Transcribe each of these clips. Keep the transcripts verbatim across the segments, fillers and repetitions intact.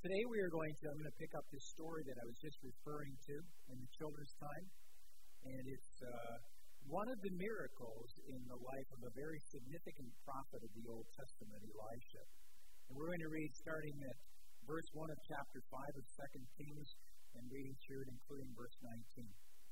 today we are going to, I'm going to pick up this story that I was just referring to in the children's time. And it's uh, one of the miracles in the life of a very significant prophet of the Old Testament, Elisha. And we're going to read starting at verse one of chapter five of Second Kings and reading through it, including verse nineteen.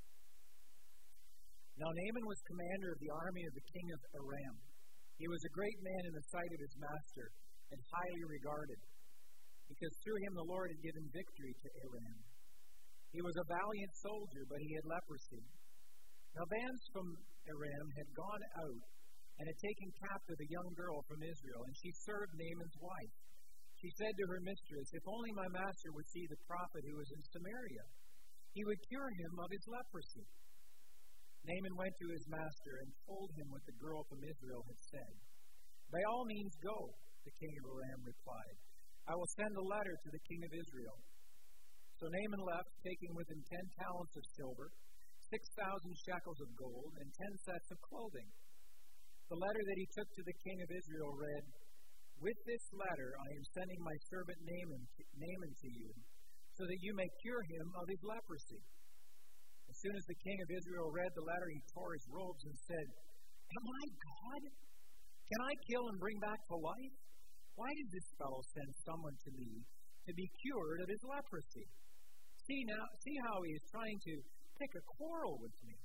Now Naaman was commander of the army of the king of Aram. He was a great man in the sight of his master and highly regarded, because through him the Lord had given victory to Aram. He was a valiant soldier, but he had leprosy. Now bands from Aram had gone out and had taken captive a young girl from Israel, and she served Naaman's wife. She said to her mistress, "If only my master would see the prophet who is in Samaria, he would cure him of his leprosy." Naaman went to his master and told him what the girl from Israel had said. "By all means go," the king of Aram replied. "I will send a letter to the king of Israel." So Naaman left, taking with him ten talents of silver, six thousand shekels of gold, and ten sets of clothing. The letter that he took to the king of Israel read, "With this letter I am sending my servant Naaman to, Naaman to you, so that you may cure him of his leprosy." As soon as the king of Israel read the letter, he tore his robes and said, "Am I God? Can I kill and bring back to life? Why did this fellow send someone to me to be cured of his leprosy? See now, see how he is trying to pick a quarrel with me."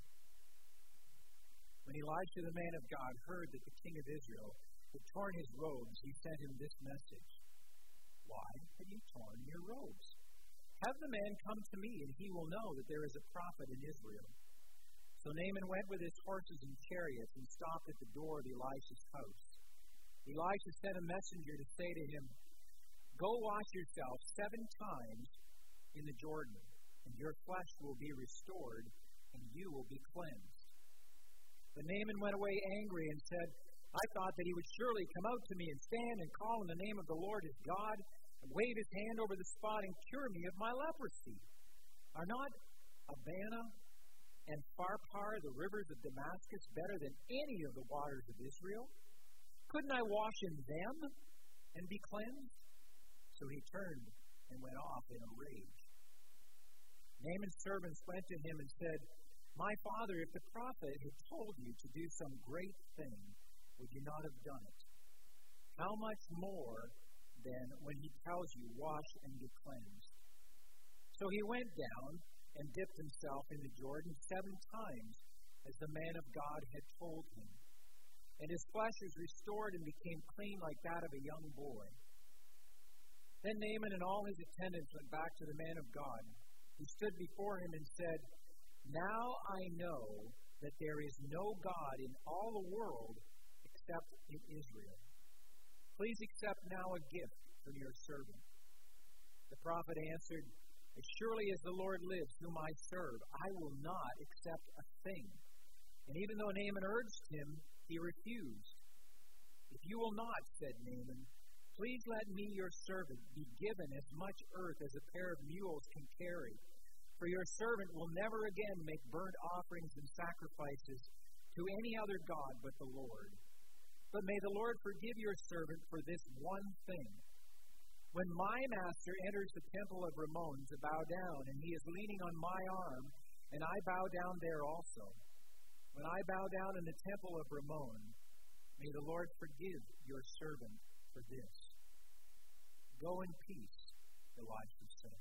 When Elisha, the man of God, heard that the king of Israel had torn his robes, he sent him this message: "Why have you torn your robes? Have the man come to me, and he will know that there is a prophet in Israel." So Naaman went with his horses and chariots and stopped at the door of Elisha's house. Elisha sent a messenger to say to him, "Go wash yourself seven times in the Jordan, and your flesh will be restored, and you will be cleansed." But Naaman went away angry and said, "I thought that he would surely come out to me and stand and call in the name of the Lord his God, and wave his hand over the spot and cure me of my leprosy. Are not Abana and Pharpar, the rivers of Damascus, better than any of the waters of Israel? Couldn't I wash in them and be cleansed?" So he turned and went off in a rage. Naaman's servants went to him and said, "My father, if the prophet had told you to do some great thing, would you not have done it? How much more then when he tells you, 'Wash and be cleansed'?" So he went down and dipped himself in the Jordan seven times, as the man of God had told him. And his flesh was restored and became clean like that of a young boy. Then Naaman and all his attendants went back to the man of God. He stood before him and said, "Now I know that there is no God in all the world except in Israel. Please accept now a gift from your servant." The prophet answered, "As surely as the Lord lives, whom I serve, I will not accept a thing." And even though Naaman urged him, he refused. "If you will not," said Naaman, "please let me, your servant, be given as much earth as a pair of mules can carry. For your servant will never again make burnt offerings and sacrifices to any other god but the Lord. But may the Lord forgive your servant for this one thing. When my master enters the temple of Rimmon to bow down, and he is leaning on my arm, and I bow down there also. When I bow down in the temple of Rimmon, may the Lord forgive your servant for this." "Go in peace," Elisha said.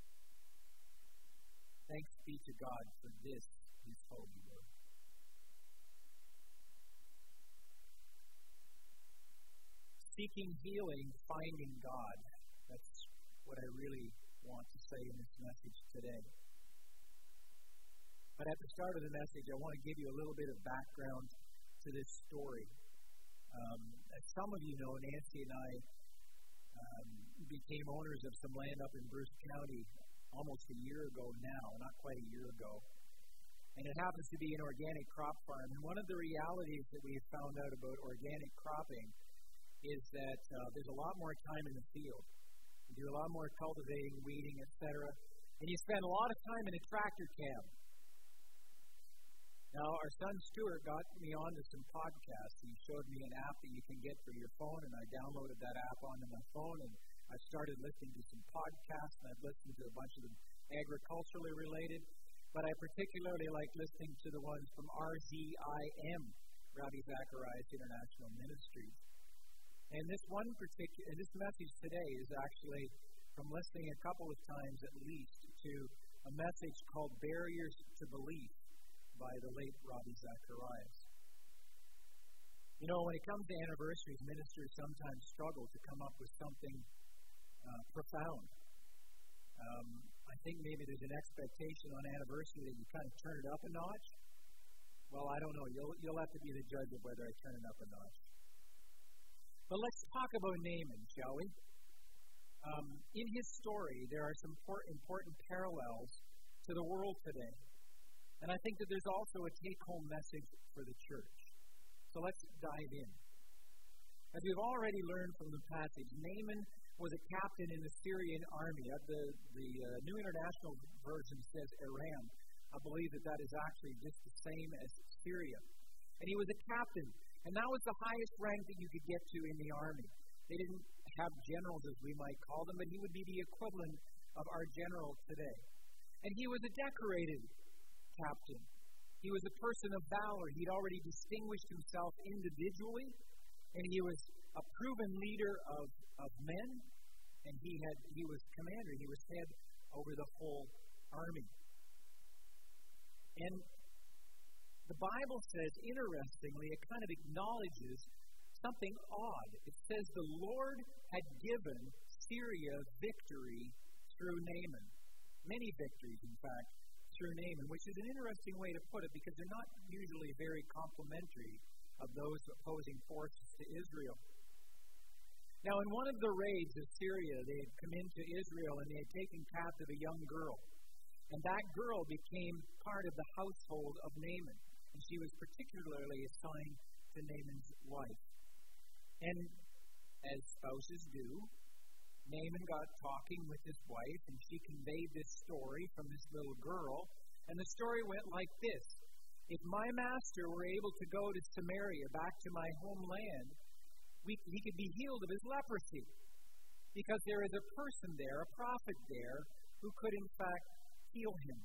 Thanks be to God for this, his holy word. Seeking healing, finding God. That's what I really want to say in this message today. But at the start of the message, I want to give you a little bit of background to this story. Um, as some of you know, Nancy and I um, became owners of some land up in Bruce County almost a year ago now, not quite a year ago. And it happens to be an organic crop farm. And one of the realities that we have found out about organic cropping is that uh, there's a lot more time in the field. You do a lot more cultivating, weeding, et cetera. And you spend a lot of time in a tractor cab. Now, our son Stuart got me onto some podcasts. He showed me an app that you can get for your phone, and I downloaded that app onto my phone, and I've started listening to some podcasts, and I've listened to a bunch of them agriculturally related, but I particularly like listening to the ones from R Z I M, Ravi Zacharias International Ministries. And this one particular, this message today is actually from listening a couple of times at least to a message called Barriers to Belief by the late Ravi Zacharias. You know, when it comes to anniversaries, ministers sometimes struggle to come up with something uh, profound. Um, I think maybe there's an expectation on anniversary that you kind of turn it up a notch. Well, I don't know. You'll, you'll have to be the judge of whether I turn it up a notch. But let's talk about Naaman, shall we? Um, in his story, there are some important, important parallels to the world today. And I think that there's also a take-home message for the church. So let's dive in. As we've already learned from the passage, Naaman was a captain in the Syrian army. The, the uh, New International Version says Aram. I believe that that is actually just the same as Syria. And he was a captain. And that was the highest rank that you could get to in the army. They didn't have generals, as we might call them, but he would be the equivalent of our general today. And he was a decorated captain. He was a person of valor. He'd already distinguished himself individually, and he was a proven leader of, of men, and he had he was commander. He was head over the whole army. And the Bible says, interestingly, it kind of acknowledges something odd. It says the Lord had given Syria victory through Naaman. Many victories, in fact, through Naaman, which is an interesting way to put it because they're not usually very complimentary of those opposing forces to Israel. Now, in one of the raids of Syria, they had come into Israel and they had taken captive a young girl. And that girl became part of the household of Naaman. And she was particularly assigned to Naaman's wife. And as spouses do, Naaman got talking with his wife, and she conveyed this story from this little girl. And the story went like this. If my master were able to go to Samaria, back to my homeland, we, he could be healed of his leprosy. Because there is a person there, a prophet there, who could in fact heal him.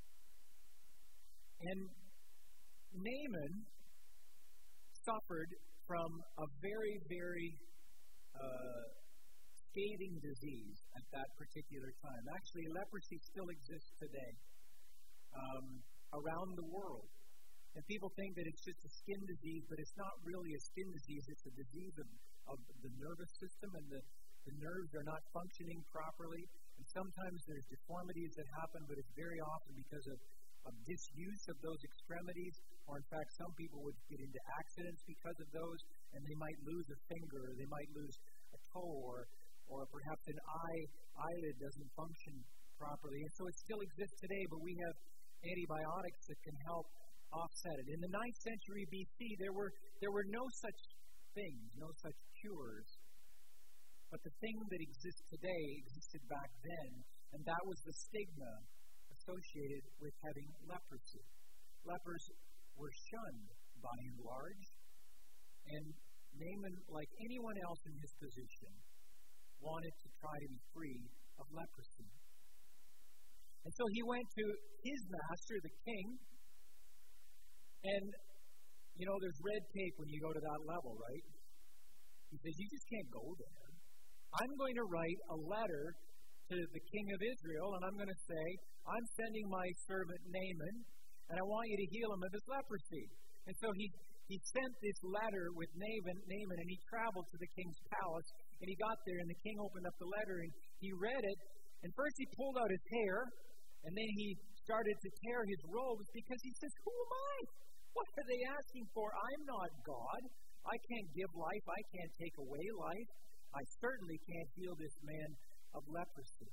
And Naaman suffered from a very, very uh, scathing disease at that particular time. Actually, leprosy still exists today um, around the world. And people think that it's just a skin disease, but it's not really a skin disease. It's a disease of, of the nervous system, and the, the nerves are not functioning properly. And sometimes there's deformities that happen, but it's very often because of, of disuse of those extremities, or in fact, some people would get into accidents because of those, and they might lose a finger, or they might lose a toe, or, or perhaps an eye, eyelid doesn't function properly. And so it still exists today, but we have antibiotics that can help offset it. In the ninth century B C, there were there were no such things, no such cures. But the thing that exists today existed back then, and that was the stigma associated with having leprosy. Lepers were shunned by and large, and Naaman, like anyone else in his position, wanted to try to be free of leprosy. And so he went to his master, the king, and, you know, there's red tape when you go to that level, right? He says, you just can't go there. I'm going to write a letter to the king of Israel, and I'm going to say, I'm sending my servant Naaman, and I want you to heal him of his leprosy. And so he, he sent this letter with Naaman, Naaman, and he traveled to the king's palace, and he got there, and the king opened up the letter, and he read it, and first he pulled out his hair, and then he started to tear his robes, because he says, who am I? What are they asking for? I'm not God. I can't give life. I can't take away life. I certainly can't heal this man of leprosy.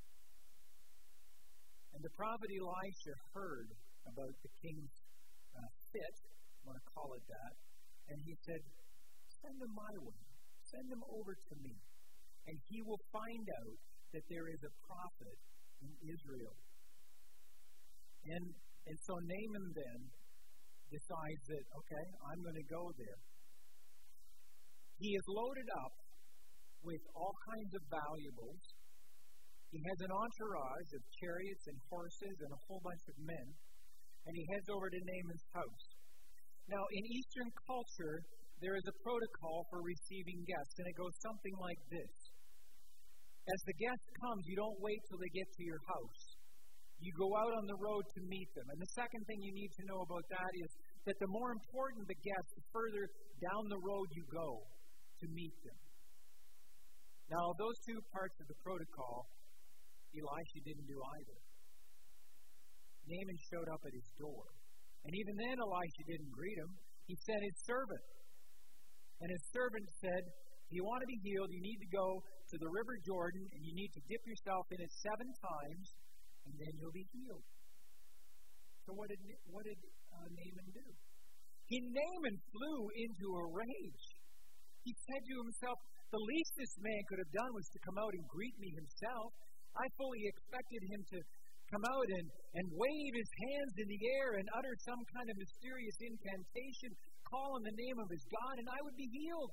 And the prophet Elisha heard about the king's uh, fit, I want to call it that, and he said, send him my way. Send him over to me. And he will find out that there is a prophet in Israel. And, and so Naaman then decides that, okay, I'm going to go there. He is loaded up with all kinds of valuables. He has an entourage of chariots and horses and a whole bunch of men, and he heads over to Naaman's house. Now, in Eastern culture, there is a protocol for receiving guests, and it goes something like this. As the guest comes, you don't wait till they get to your house. You go out on the road to meet them. And the second thing you need to know about that is that the more important the guest, the further down the road you go to meet them. Now, those two parts of the protocol, Elisha didn't do either. Naaman showed up at his door. And even then, Elisha didn't greet him. He sent his servant. And his servant said, if you want to be healed, you need to go to the river Jordan, and you need to dip yourself in it seven times, and then you'll be healed. So what did what did uh, Naaman do? He Naaman flew into a rage. He said to himself, the least this man could have done was to come out and greet me himself. I fully expected him to come out and, and wave his hands in the air and utter some kind of mysterious incantation, call on the name of his God, and I would be healed.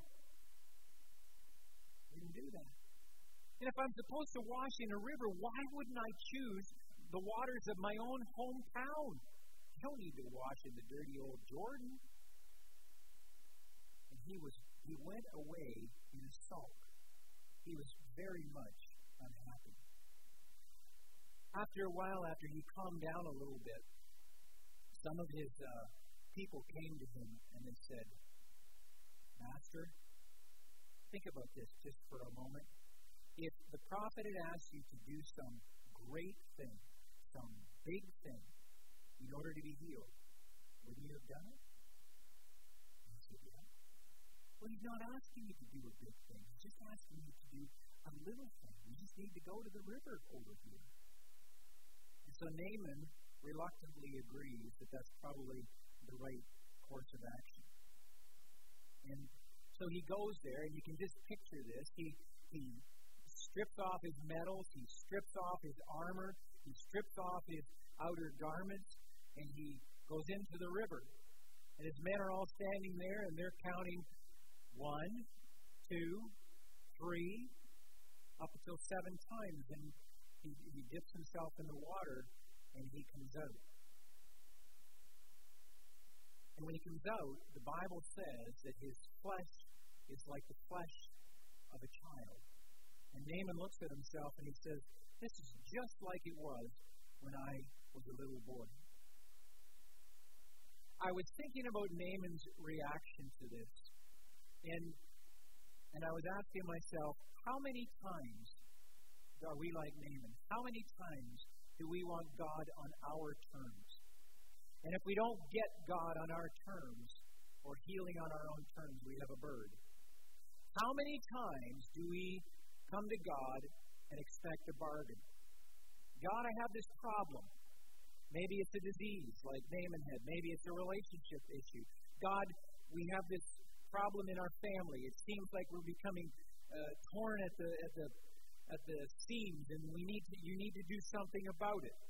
He didn't do that. And if I'm supposed to wash in a river, why wouldn't I choose the waters of my own hometown? I don't need to wash in the dirty old Jordan. And he was he went away in a sulk. He was very much unhappy. After a while, after he calmed down a little bit, some of his uh, people came to him and they said, Master, think about this just for a moment. If the prophet had asked you to do some great thing, some big thing, in order to be healed, wouldn't you have done it? And he said, yeah. Well, he's not asking you to do a big thing. He's just asking you to do a little thing. You just need to go to the river over here. And so Naaman reluctantly agrees that that's probably the right course of action. And so he goes there, and you can just picture this. He he strips off his medals, he strips off his armor, he strips off his outer garments, and he goes into the river. And his men are all standing there, and they're counting one, two, three, up until seven times. And he, he dips himself in the water, and he comes out. And when he comes out, the Bible says that his flesh is like the flesh of a child. And Naaman looks at himself and he says, this is just like it was when I was a little boy. I was thinking about Naaman's reaction to this. And, and I was asking myself, how many times are we like Naaman? How many times do we want God on our terms? And if we don't get God on our terms, or healing on our own terms, we have a bird. How many times do we come to God and expect a bargain? God, I have this problem. Maybe it's a disease like Naaman had. Maybe it's a relationship issue. God, we have this problem in our family. It seems like we're becoming uh, torn at the at the at the seams, and we need to. You need to do something about it.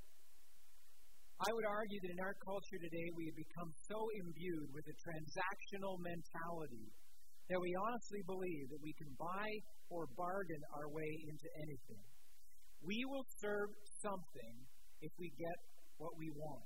I would argue that in our culture today, we have become so imbued with a transactional mentality that we honestly believe that we can buy or bargain our way into anything. We will serve something if we get what we want.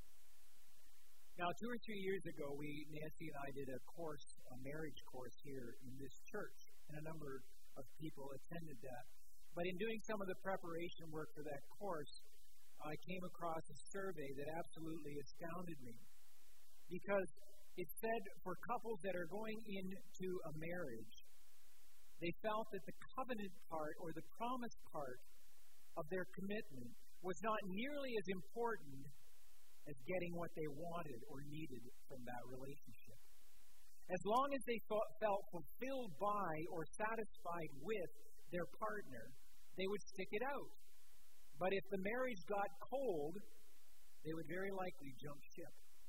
Now, two or three years ago, we Nancy and I did a course, a marriage course here in this church, and a number of people attended that. But in doing some of the preparation work for that course, I came across a survey that absolutely astounded me, because it said for couples that are going into a marriage, they felt that the covenant part or the promise part of their commitment was not nearly as important as getting what they wanted or needed from that relationship. As long as they felt fulfilled by or satisfied with their partner, they would stick it out. But if the marriage got cold, they would very likely jump ship.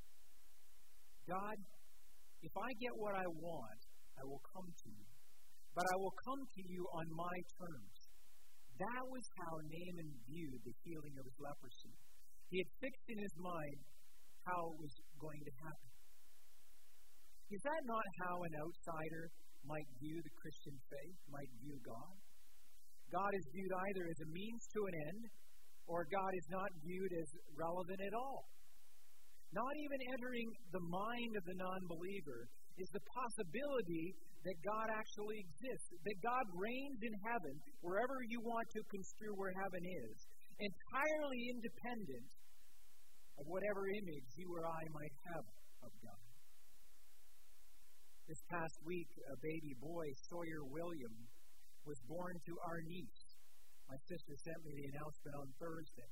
God, if I get what I want, I will come to you. But I will come to you on my terms. That was how Naaman viewed the healing of his leprosy. He had fixed in his mind how it was going to happen. Is that not how an outsider might view the Christian faith, might view God. God is viewed either as a means to an end, or God is not viewed as relevant at all. Not even entering the mind of the non-believer is the possibility that God actually exists, that God reigns in heaven, wherever you want to construe where heaven is, entirely independent of whatever image you or I might have of God. This past week, a baby boy, Sawyer William, was born to our niece. My sister sent me the announcement on Thursday.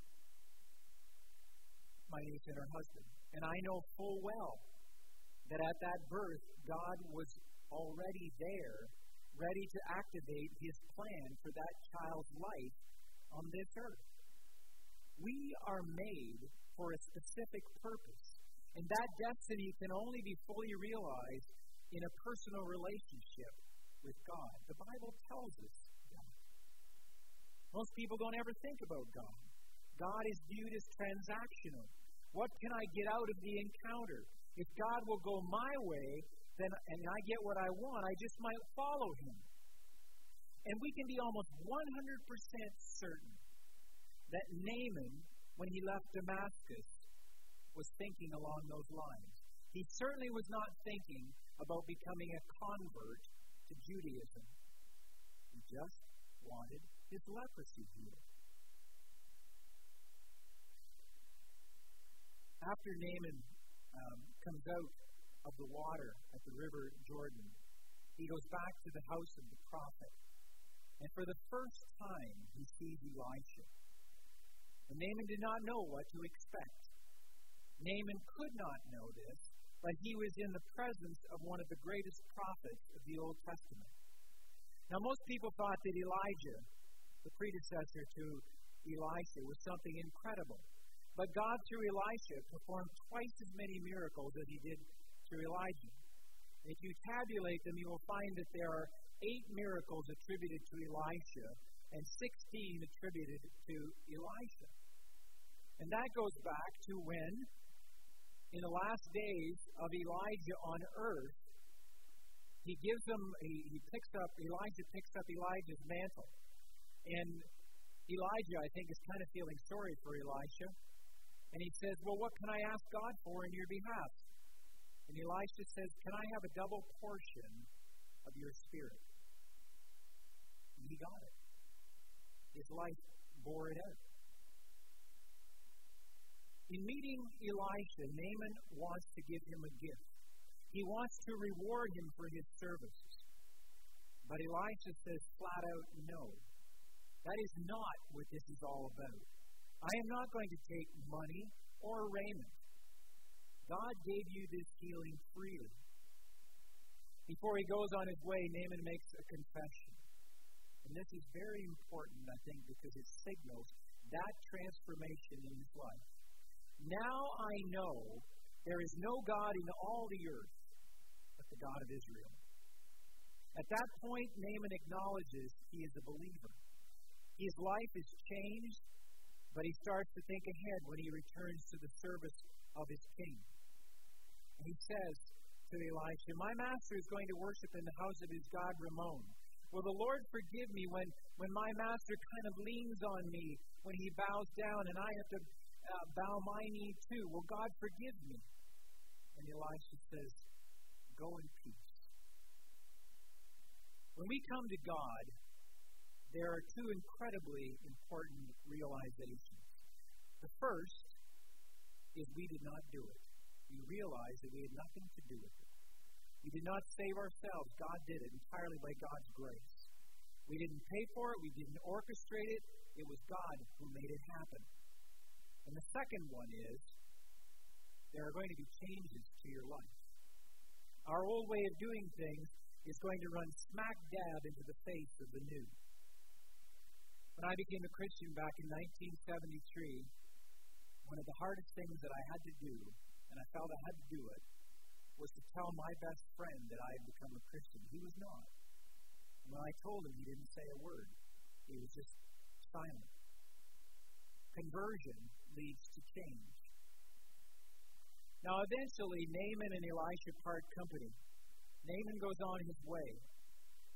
My niece and her husband. And I know full well that at that birth, God was already there, ready to activate His plan for that child's life on this earth. We are made for a specific purpose, and that destiny can only be fully realized in a personal relationship with God. The Bible tells us that. Most people don't ever think about God. God is viewed as transactional. What can I get out of the encounter? If God will go my way, then and I get what I want, I just might follow Him. And we can be almost one hundred percent certain that Naaman, when he left Damascus, was thinking along those lines. He certainly was not thinking about becoming a convert to Judaism. He just wanted his leprosy healed. After Naaman um, comes out of the water at the river Jordan, he goes back to the house of the prophet. And for the first time, he sees Elisha. And Naaman did not know what to expect. Naaman could not know this, but he was in the presence of one of the greatest prophets of the Old Testament. Now, most people thought that Elijah, the predecessor to Elisha, was something incredible. But God, through Elisha, performed twice as many miracles as He did through Elijah. And if you tabulate them, you will find that there are eight miracles attributed to Elisha and sixteen attributed to Elisha. And that goes back to when, in the last days of Elijah on earth, he gives them, he, he picks up, Elijah picks up Elijah's mantle. And Elijah, I think, is kind of feeling sorry for Elisha. And he says, well, what can I ask God for in your behalf? And Elisha says, can I have a double portion of your spirit? And he got it. His life bore it out. In meeting Elisha, Naaman wants to give him a gift. He wants to reward him for his services. But Elisha says flat out, no. That is not what this is all about. I am not going to take money or raiment. God gave you this healing freely. Before he goes on his way, Naaman makes a confession. And this is very important, I think, because it signals that transformation in his life. Now I know there is no God in all the earth but the God of Israel. At that point, Naaman acknowledges he is a believer. His life is changed, but he starts to think ahead when he returns to the service of his king. And he says to Elisha, my master is going to worship in the house of his god Rimmon. Will the Lord forgive me when, when my master kind of leans on me when he bows down and I have to uh, bow my knee too? Will God forgive me? And Elisha says, go in peace. When we come to God, there are two incredibly important realizations. The first is we did not do it. We realize that we had nothing to do with it. We did not save ourselves. God did it entirely by God's grace. We didn't pay for it. We didn't orchestrate it. It was God who made it happen. And the second one is there are going to be changes to your life. Our old way of doing things is going to run smack dab into the face of the new. When I became a Christian back in nineteen seventy-three, one of the hardest things that I had to do, and I felt I had to do it, was to tell my best friend that I had become a Christian. He was not. And when I told him, he didn't say a word. He was just silent. Conversion leads to change. Now, eventually, Naaman and Elisha part company. Naaman goes on his way.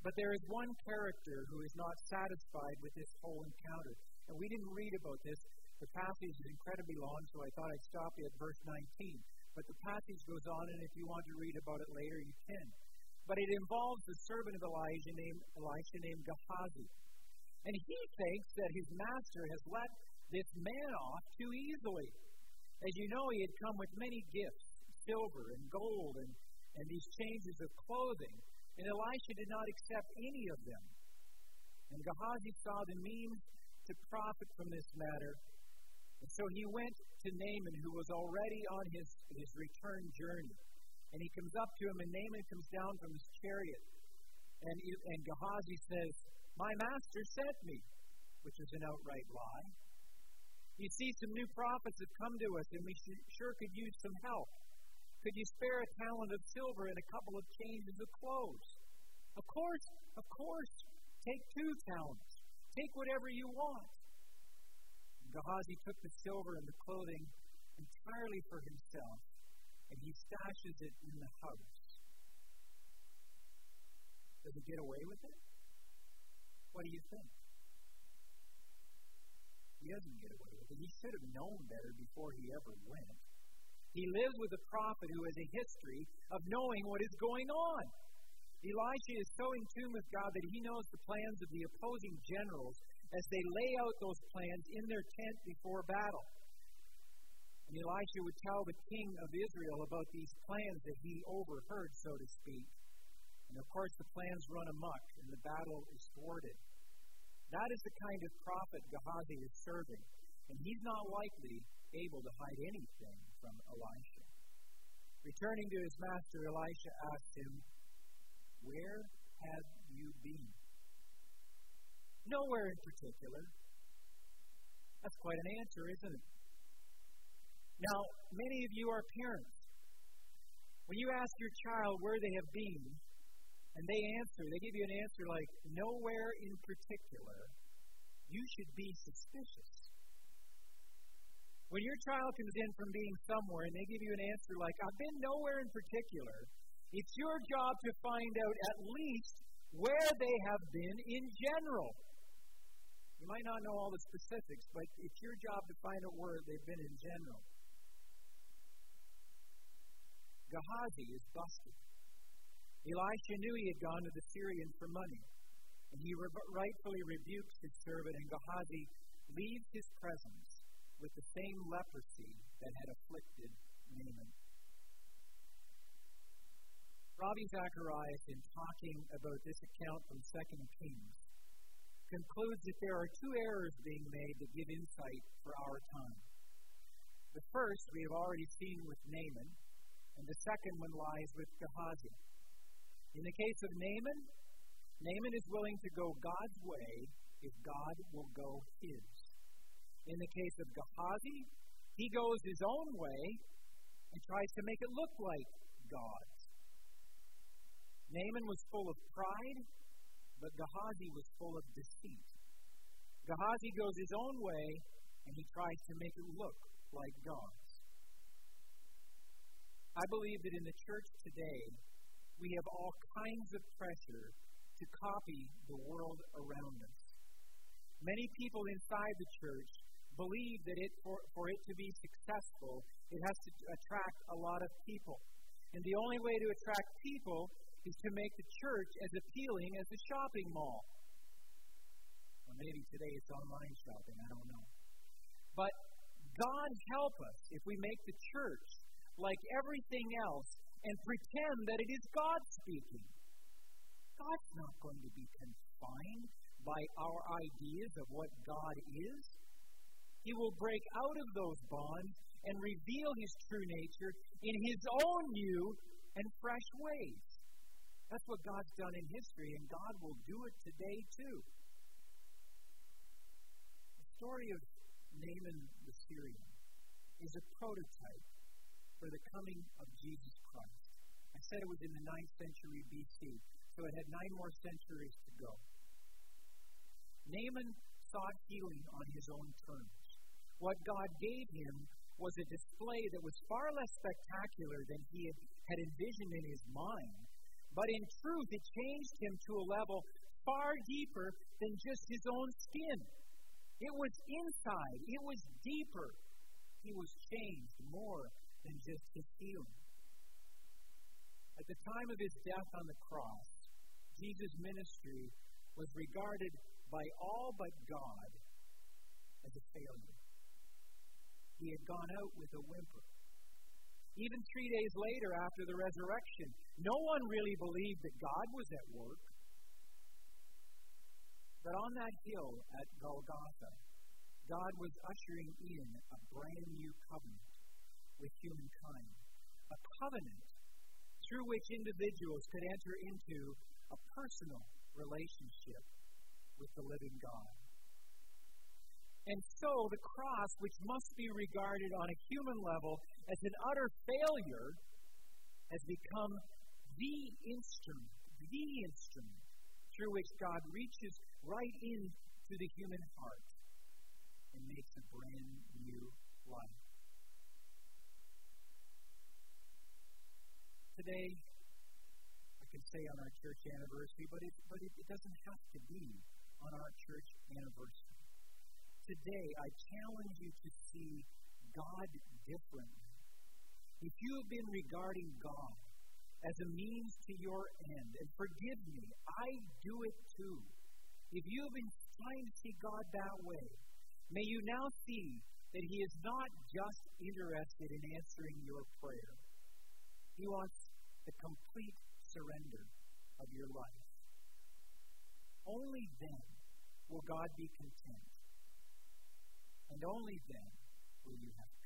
But there is one character who is not satisfied with this whole encounter. And we didn't read about this. The passage is incredibly long, so I thought I'd stop you at verse nineteen. But the passage goes on, and if you want to read about it later, you can. But it involves the servant of Elijah named Elisha named Gehazi. And he thinks that his master has let this man off too easily. As you know, he had come with many gifts, silver and gold, and, and these changes of clothing. And Elisha did not accept any of them. And Gehazi saw the means to profit from this matter. And so he went to Naaman, who was already on his, his return journey. And he comes up to him, and Naaman comes down from his chariot. And, and Gehazi says, "My master sent me," which is an outright lie. "You see, some new prophets have come to us, and we sure could use some help. Could you spare a talent of silver and a couple of changes of clothes?" "Of course, of course. Take two talents. Take whatever you want." Gehazi took the silver and the clothing entirely for himself, and he stashes it in the house. Does he get away with it? What do you think? He doesn't get away with it. He should have known better before he ever went. He lives with a prophet who has a history of knowing what is going on. Elisha is so in tune with God that he knows the plans of the opposing generals as they lay out those plans in their tent before battle. And Elisha would tell the king of Israel about these plans that he overheard, so to speak. And of course, the plans run amok and the battle is thwarted. That is the kind of prophet Gehazi is serving. And he's not likely able to hide anything from Elisha. Returning to his master, Elisha asked him, "Where have you been?" "Nowhere in particular." That's quite an answer, isn't it? Now, many of you are parents. When you ask your child where they have been, and they answer, they give you an answer like, "Nowhere in particular," you should be suspicious. When your child comes in from being somewhere and they give you an answer like, "I've been nowhere in particular," it's your job to find out at least where they have been in general. You might not know all the specifics, but it's your job to find out where they've been in general. Gehazi is busted. Elisha knew he had gone to the Syrian for money, and he re- rightfully rebukes his servant, and Gehazi leaves his presence with the same leprosy that had afflicted Naaman. Ravi Zacharias, in talking about this account from Second Kings, concludes that there are two errors being made that give insight for our time. The first we have already seen with Naaman, and the second one lies with Gehazi. In the case of Naaman, Naaman is willing to go God's way if God will go his. In the case of Gehazi, he goes his own way and tries to make it look like God's. Naaman was full of pride, but Gehazi was full of deceit. Gehazi goes his own way, and he tries to make it look like God's. I believe that in the church today, we have all kinds of pressure to copy the world around us. Many people inside the church believe that it, for, for it to be successful, it has to attract a lot of people. And the only way to attract people is to make the church as appealing as the shopping mall. Or maybe today it's online shopping, I don't know. But God help us if we make the church like everything else and pretend that it is God speaking. God's not going to be confined by our ideas of what God is. He will break out of those bonds and reveal His true nature in His own new and fresh ways. That's what God's done in history, and God will do it today too. The story of Naaman the Syrian is a prototype for the coming of Jesus Christ. I said it was in the ninth century B C, so it had nine more centuries to go. Naaman sought healing on his own terms. What God gave him was a display that was far less spectacular than he had, had envisioned in his mind, But in truth, it changed him to a level far deeper than just his own skin. It was inside. It was deeper. He was changed more than just his feeling. At the time of his death on the cross, Jesus' ministry was regarded by all but God as a failure. He had gone out with a whimper. Even three days later, after the resurrection, no one really believed that God was at work. But on that hill at Golgotha, God was ushering in a brand new covenant with humankind. A covenant through which individuals could enter into a personal relationship with the living God. And so the cross, which must be regarded on a human level as an utter failure, has become the instrument, the instrument through which God reaches right into the human heart and makes a brand new life. Today, I can say on our church anniversary, but it, but it, it doesn't have to be on our church anniversary. Today, I challenge you to see God differently. If you have been regarding God as a means to your end, and forgive me, I do it too. If you have been trying to see God that way, may you now see that He is not just interested in answering your prayer. He wants the complete surrender of your life. Only then will God be content. And only then will you have